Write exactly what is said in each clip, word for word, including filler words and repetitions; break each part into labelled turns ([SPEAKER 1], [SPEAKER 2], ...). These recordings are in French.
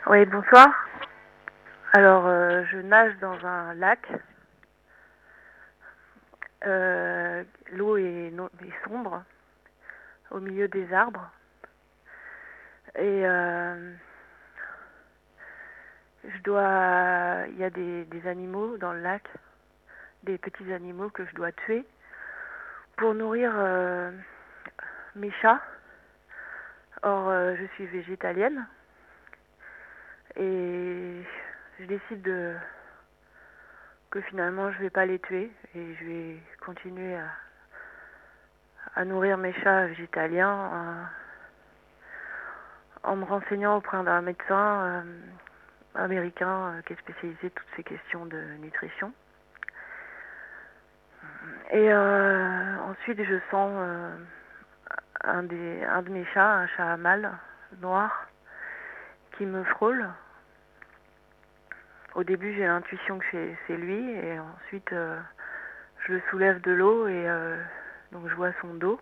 [SPEAKER 1] Oui, bonsoir. Alors, euh, je nage dans un lac. Euh, l'eau est, no- est sombre, au milieu des arbres. Et euh, je dois, il y a des, des animaux dans le lac, des petits animaux que je dois tuer pour nourrir euh, mes chats. Or, euh, je suis végétalienne et je décide de, que finalement je vais pas les tuer et je vais continuer à, à nourrir mes chats végétaliens euh, en me renseignant auprès d'un médecin euh, américain euh, qui est spécialisé toutes ces questions de nutrition. Et euh, ensuite, je sens euh, un, des, un de mes chats, un chat mâle noir, qui me frôle. Au début, j'ai l'intuition que c'est, c'est lui, et ensuite, euh, je le soulève de l'eau et euh, donc je vois son dos.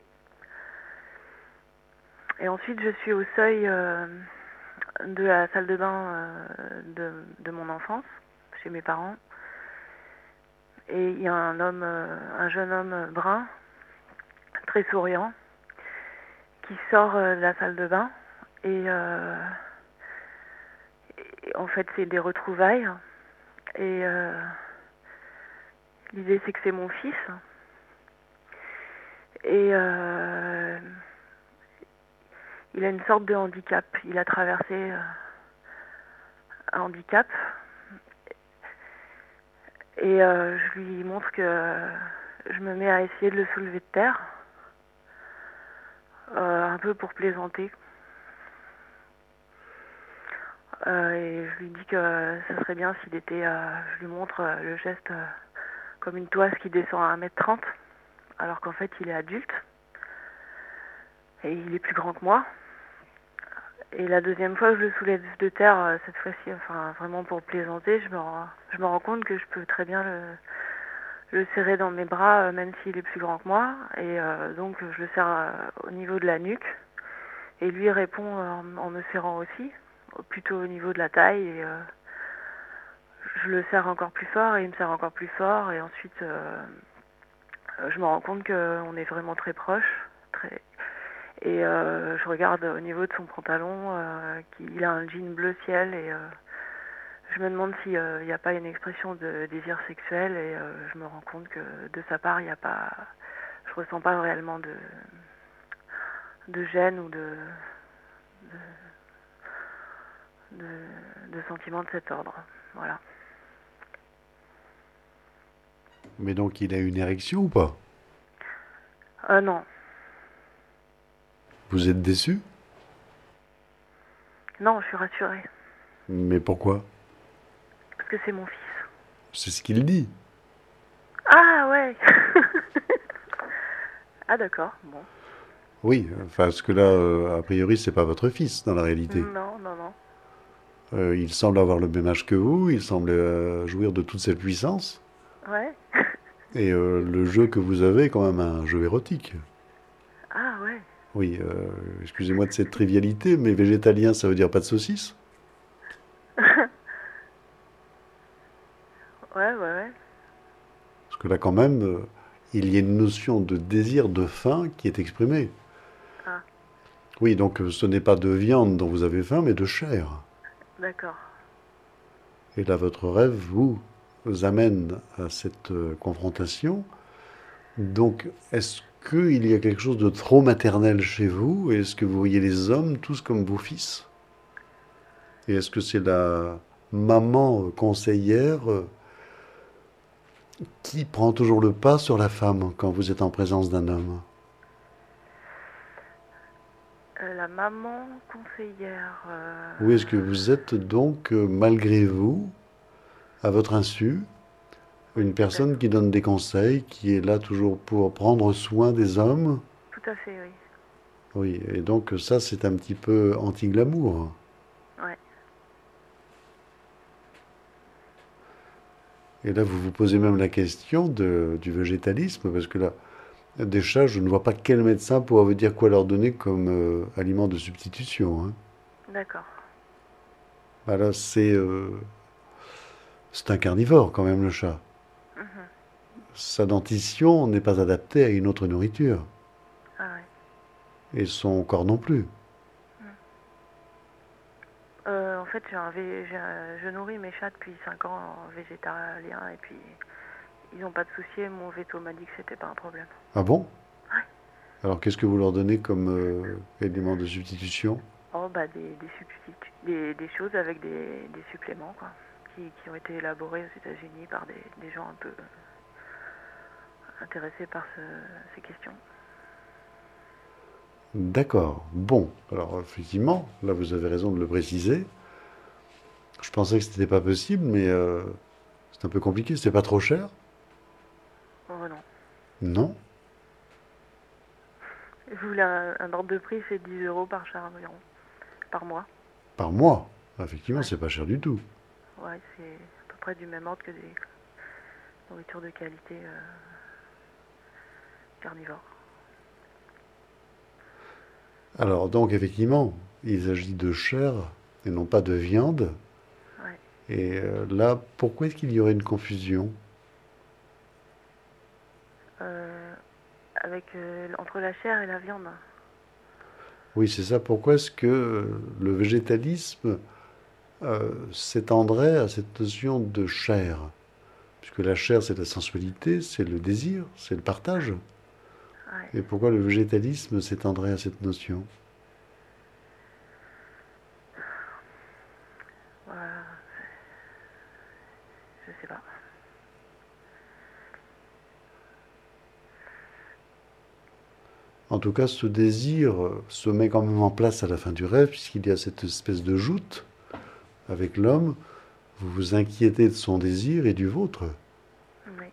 [SPEAKER 1] Et ensuite, je suis au seuil euh, de la salle de bain euh, de, de mon enfance, chez mes parents. Et il y a un homme, euh, un jeune homme brun, très souriant, qui sort euh, de la salle de bain. Et, euh, et en fait, c'est des retrouvailles. Et euh, l'idée, c'est que c'est mon fils. Et euh, il a une sorte de handicap. Il a traversé euh, un handicap. Et euh, je lui montre que je me mets à essayer de le soulever de terre, euh, un peu pour plaisanter. Euh, et je lui dis que ça serait bien s'il était... Euh, je lui montre euh, le geste euh, comme une toise qui descend à un mètre trente, alors qu'en fait il est adulte. Et il est plus grand que moi. Et la deuxième fois que je le soulève de terre, euh, cette fois-ci, enfin vraiment pour plaisanter, je me rends, je me rends compte que je peux très bien le, le serrer dans mes bras, euh, même s'il est plus grand que moi. Et euh, donc je le serre euh, au niveau de la nuque. Et lui répond euh, en me serrant aussi, plutôt au niveau de la taille. Et euh, je le serre encore plus fort et il me serre encore plus fort. Et ensuite, euh, je me rends compte qu'on est vraiment très proches. Très... Et euh, je regarde au niveau de son pantalon, euh, qu'il a un jean bleu ciel. Et euh, je me demande s'il n'y a pas une expression de désir sexuel. Et euh, je me rends compte que de sa part, il n'y a pas... Je ressens pas réellement de, de gêne ou de... de De, de sentiments de cet ordre. Voilà.
[SPEAKER 2] Mais donc il a une érection ou pas?
[SPEAKER 1] Euh, non.
[SPEAKER 2] Vous êtes déçu?
[SPEAKER 1] Non, je suis rassurée.
[SPEAKER 2] Mais pourquoi?
[SPEAKER 1] Parce que c'est mon fils.
[SPEAKER 2] C'est ce qu'il dit.
[SPEAKER 1] Ah ouais. Ah d'accord, bon.
[SPEAKER 2] Oui, enfin, parce que là, euh, a priori, c'est pas votre fils dans la réalité.
[SPEAKER 1] Non, non, non.
[SPEAKER 2] Euh, il semble avoir le même âge que vous, il semble euh, jouir de toute cette puissance.
[SPEAKER 1] Ouais.
[SPEAKER 2] Et euh, le jeu que vous avez est quand même un jeu érotique.
[SPEAKER 1] Ah ouais.
[SPEAKER 2] Oui, euh, excusez-moi de cette trivialité, mais végétalien, ça veut dire pas de saucisse?
[SPEAKER 1] Ouais, ouais, ouais.
[SPEAKER 2] Parce que là, quand même, euh, il y a une notion de désir, de faim qui est exprimée.
[SPEAKER 1] Ah,
[SPEAKER 2] Oui, donc euh, ce n'est pas de viande dont vous avez faim, mais de chair.
[SPEAKER 1] d'accord.
[SPEAKER 2] Et là, votre rêve vous amène à cette euh, confrontation. Donc, est-ce qu'il y a quelque chose de trop maternel chez vous? Est-ce que vous voyez les hommes tous comme vos fils? Et est-ce que c'est la maman euh, conseillère euh, qui prend toujours le pas sur la femme quand vous êtes en présence d'un homme?
[SPEAKER 1] Euh, la maman conseillère. Euh...
[SPEAKER 2] Ou est-ce que vous êtes donc, euh, malgré vous, à votre insu, une
[SPEAKER 1] Oui,
[SPEAKER 2] personne
[SPEAKER 1] d'accord.
[SPEAKER 2] qui donne des conseils, qui est là toujours pour prendre soin des hommes?
[SPEAKER 1] Tout à fait, oui.
[SPEAKER 2] Oui, et donc ça, c'est un petit peu anti-glamour.
[SPEAKER 1] Ouais.
[SPEAKER 2] Et là, vous vous posez même la question de- du végétalisme, parce que là, des chats, je ne vois pas quel médecin pourra vous dire quoi leur donner comme euh, aliment de substitution, hein.
[SPEAKER 1] D'accord.
[SPEAKER 2] Bah là, c'est euh, c'est un carnivore quand même, le chat.
[SPEAKER 1] Mhm.
[SPEAKER 2] Sa dentition n'est pas adaptée à une autre nourriture.
[SPEAKER 1] Ah ouais.
[SPEAKER 2] Et son corps non plus.
[SPEAKER 1] Mm. Euh, en fait, j'ai un vé- j'ai un- je nourris mes chats depuis cinq ans en végétalien et puis ils n'ont pas de soucis. Et mon veto m'a dit que c'était pas un problème.
[SPEAKER 2] Ah bon?
[SPEAKER 1] Ouais.
[SPEAKER 2] Alors qu'est-ce que vous leur donnez comme euh, élément de substitution?
[SPEAKER 1] Oh bah des, des substituts, des, des choses avec des, des suppléments quoi, qui, qui ont été élaborés aux États-Unis par des, des gens un peu intéressés par ce, ces questions.
[SPEAKER 2] D'accord. Bon. Alors effectivement, là vous avez raison de le préciser. Je pensais que c'était pas possible, mais euh, c'est un peu compliqué. C'était pas trop cher?
[SPEAKER 1] Oh non.
[SPEAKER 2] Non?
[SPEAKER 1] Je voulais un, un ordre de prix, c'est dix euros par chat environ, par mois.
[SPEAKER 2] Par mois? Effectivement,
[SPEAKER 1] Ouais.
[SPEAKER 2] c'est pas cher du tout.
[SPEAKER 1] Ouais, c'est à peu près du même ordre que des nourritures de qualité euh, carnivores.
[SPEAKER 2] Alors donc effectivement, il s'agit de chair et non pas de viande.
[SPEAKER 1] Ouais.
[SPEAKER 2] Et euh, là, pourquoi est-ce qu'il y aurait une confusion?
[SPEAKER 1] Euh, avec euh, entre la chair et la viande.
[SPEAKER 2] Oui, c'est ça. Pourquoi est-ce que euh, le végétalisme euh, s'étendrait à cette notion de chair? Puisque la chair, c'est la sensualité, c'est le désir, c'est le partage.
[SPEAKER 1] Ouais. Ouais.
[SPEAKER 2] Et pourquoi le végétalisme s'étendrait à cette notion?
[SPEAKER 1] Voilà, je sais pas.
[SPEAKER 2] En tout cas, ce désir euh, se met quand même en place à la fin du rêve, puisqu'il y a cette espèce de joute avec l'homme. Vous vous inquiétez de son désir et du vôtre.
[SPEAKER 1] Oui.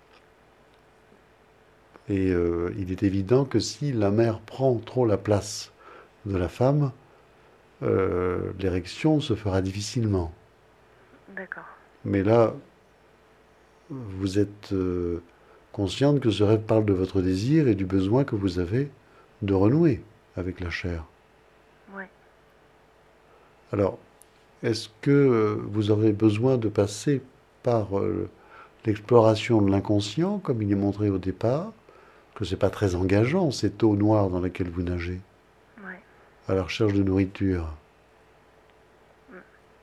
[SPEAKER 2] Et euh, il est évident que si la mère prend trop la place de la femme, euh, l'érection se fera difficilement.
[SPEAKER 1] D'accord.
[SPEAKER 2] Mais là, vous êtes euh, consciente que ce rêve parle de votre désir et du besoin que vous avez de renouer avec la chair.
[SPEAKER 1] Ouais.
[SPEAKER 2] Alors, est-ce que euh, vous aurez besoin de passer par euh, l'exploration de l'inconscient, comme il est montré au départ, que c'est pas très engageant, cette eau noire dans laquelle vous nagez,
[SPEAKER 1] Ouais.
[SPEAKER 2] à la recherche de nourriture?
[SPEAKER 1] Mm.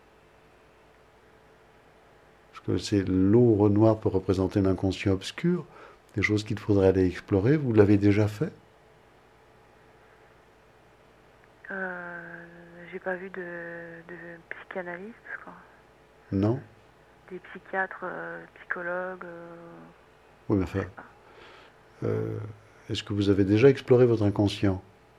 [SPEAKER 2] Parce que c'est l'eau noire peut représenter l'inconscient obscur, des choses qu'il faudrait aller explorer. Vous l'avez déjà fait?
[SPEAKER 1] Euh, j'ai pas vu de, de psychanalyste, quoi.
[SPEAKER 2] Non?
[SPEAKER 1] Des psychiatres, euh, psychologues, euh,
[SPEAKER 2] Oui, mais
[SPEAKER 1] je
[SPEAKER 2] enfin,
[SPEAKER 1] sais pas.
[SPEAKER 2] euh, est-ce que vous avez déjà exploré votre inconscient?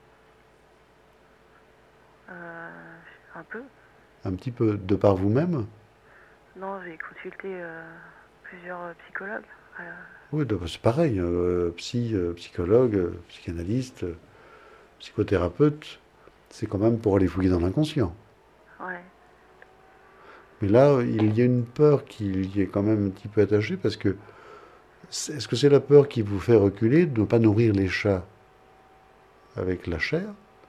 [SPEAKER 1] Euh, un peu.
[SPEAKER 2] Un petit peu de par vous-même?
[SPEAKER 1] Non, j'ai consulté euh, plusieurs euh, psychologues. Euh,
[SPEAKER 2] Oui, donc c'est pareil. euh, psy, euh, psychologue, euh, psychanalyste, euh, psychothérapeute, c'est quand même pour aller fouiller dans l'inconscient.
[SPEAKER 1] ouais.
[SPEAKER 2] Mais là, il y a une peur qui y est quand même un petit peu attachée parce que est-ce que c'est la peur qui vous fait reculer de ne pas nourrir les chats avec la chair?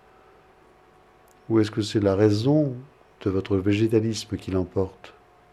[SPEAKER 2] Ou est-ce que c'est la raison de votre végétalisme qui l'emporte?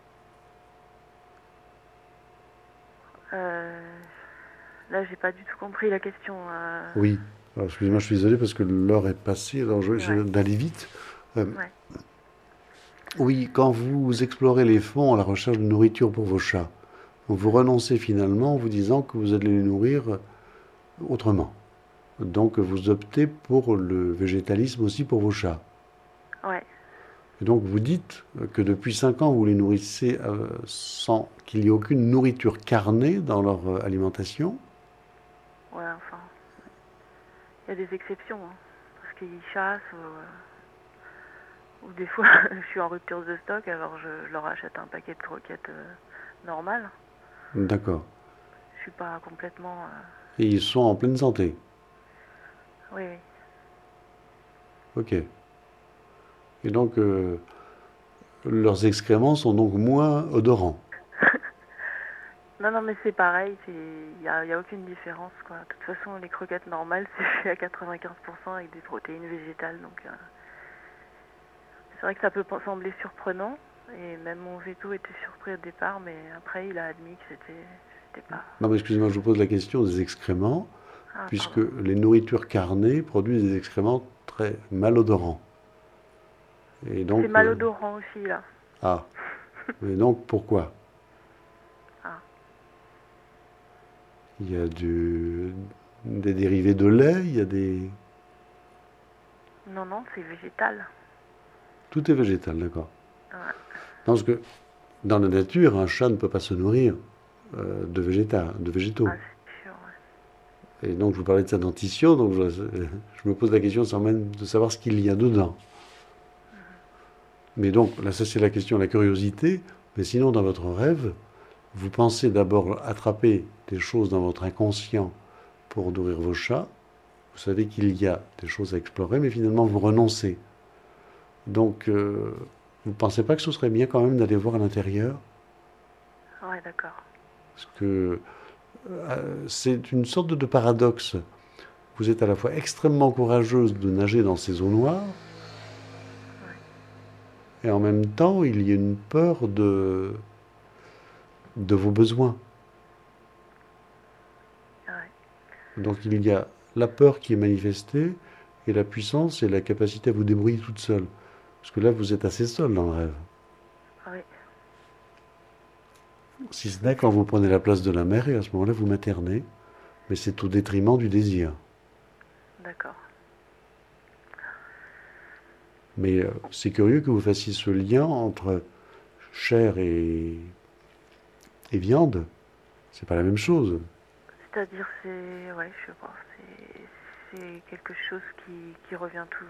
[SPEAKER 1] Euh, là, j'ai pas du tout compris la question. Euh,
[SPEAKER 2] Oui. Alors, excusez-moi, je suis désolé parce que l'heure est passée, alors je, je
[SPEAKER 1] ouais.
[SPEAKER 2] vais d'aller vite. Euh,
[SPEAKER 1] Ouais.
[SPEAKER 2] oui, quand vous explorez les fonds à la recherche de nourriture pour vos chats, vous
[SPEAKER 1] Mm.
[SPEAKER 2] renoncez finalement en vous disant que vous allez les nourrir autrement. Donc vous optez pour le végétalisme aussi pour vos chats.
[SPEAKER 1] Ouais.
[SPEAKER 2] Et donc vous dites que depuis cinq ans, vous les nourrissez euh, sans qu'il y ait aucune nourriture carnée dans leur euh, alimentation.
[SPEAKER 1] Ouais, enfin. Il y a des exceptions, hein, parce qu'ils chassent ou, euh, ou des fois je suis en rupture de stock, alors je, je leur achète un paquet de croquettes euh, normales.
[SPEAKER 2] D'accord.
[SPEAKER 1] Je suis pas complètement. Euh,
[SPEAKER 2] Et ils sont en pleine santé.
[SPEAKER 1] Oui, oui.
[SPEAKER 2] Ok. Et donc euh, leurs excréments sont donc moins odorants.
[SPEAKER 1] Non, non, mais c'est pareil, il n'y a, y a aucune différence, quoi. De toute façon, les croquettes normales, c'est fait à quatre-vingt-quinze pour cent avec des protéines végétales, donc euh, C'est vrai que ça peut pen- sembler surprenant, et même mon veto était surpris au départ, mais après il a admis que c'était c'était pas...
[SPEAKER 2] Non, mais excusez-moi, je vous pose la question des excréments,
[SPEAKER 1] Ah,
[SPEAKER 2] puisque
[SPEAKER 1] pardon.
[SPEAKER 2] les nourritures carnées produisent des excréments très malodorants. Et
[SPEAKER 1] C'est
[SPEAKER 2] donc, euh,
[SPEAKER 1] malodorant aussi, là.
[SPEAKER 2] ah, et donc pourquoi?
[SPEAKER 1] Ah,
[SPEAKER 2] Il y a du, des dérivés de lait, il y a des...
[SPEAKER 1] non, non, c'est végétal.
[SPEAKER 2] Tout est végétal, d'accord.
[SPEAKER 1] Ouais.
[SPEAKER 2] Non, parce que dans la nature, un chat ne peut pas se nourrir euh, de végéta- de végétaux.
[SPEAKER 1] Ah, c'est sûr, ouais.
[SPEAKER 2] Et donc, je vous parlais de sa dentition, donc je, je me pose la question sans même de savoir ce qu'il y a dedans. Mais donc, là, ça c'est la question, la curiosité. Mais sinon, dans votre rêve, vous pensez d'abord attraper des choses dans votre inconscient pour nourrir vos chats. Vous savez qu'il y a des choses à explorer, mais finalement, vous renoncez. Donc, euh, vous ne pensez pas que ce serait bien quand même d'aller voir à l'intérieur?
[SPEAKER 1] Ouais, d'accord.
[SPEAKER 2] Parce que euh, c'est une sorte de paradoxe. Vous êtes à la fois extrêmement courageuse de nager dans ces eaux noires,
[SPEAKER 1] Ouais,
[SPEAKER 2] et en même temps, il y a une peur de, de vos besoins.
[SPEAKER 1] ouais.
[SPEAKER 2] Donc il y a la peur qui est manifestée, et la puissance et la capacité à vous débrouiller toute seule. Parce que là, vous êtes assez seule dans le rêve.
[SPEAKER 1] Oui,
[SPEAKER 2] Si ce n'est quand vous prenez la place de la mère, et à ce moment-là, vous maternez, mais c'est au détriment du désir.
[SPEAKER 1] d'accord.
[SPEAKER 2] Mais euh, c'est curieux que vous fassiez ce lien entre chair et, et viande. C'est pas la même chose.
[SPEAKER 1] C'est-à-dire, c'est... Ouais, je sais pas. C'est c'est quelque chose qui, qui revient tout...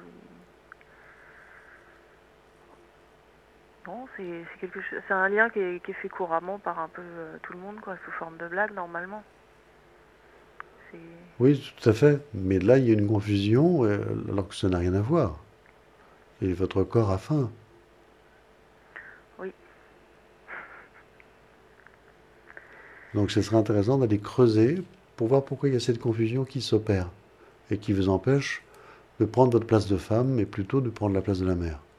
[SPEAKER 1] Non, c'est c'est quelque chose... C'est un lien qui est, qui est fait couramment par un peu euh, tout le monde, quoi, sous forme de blague, normalement. C'est...
[SPEAKER 2] Oui, tout à fait. Mais là, il y a une confusion, euh, alors que ça n'a rien à voir. Et votre corps a faim.
[SPEAKER 1] Oui,
[SPEAKER 2] Donc ce serait intéressant d'aller creuser pour voir pourquoi il y a cette confusion qui s'opère et qui vous empêche de prendre votre place de femme, mais plutôt de prendre la place de la mère.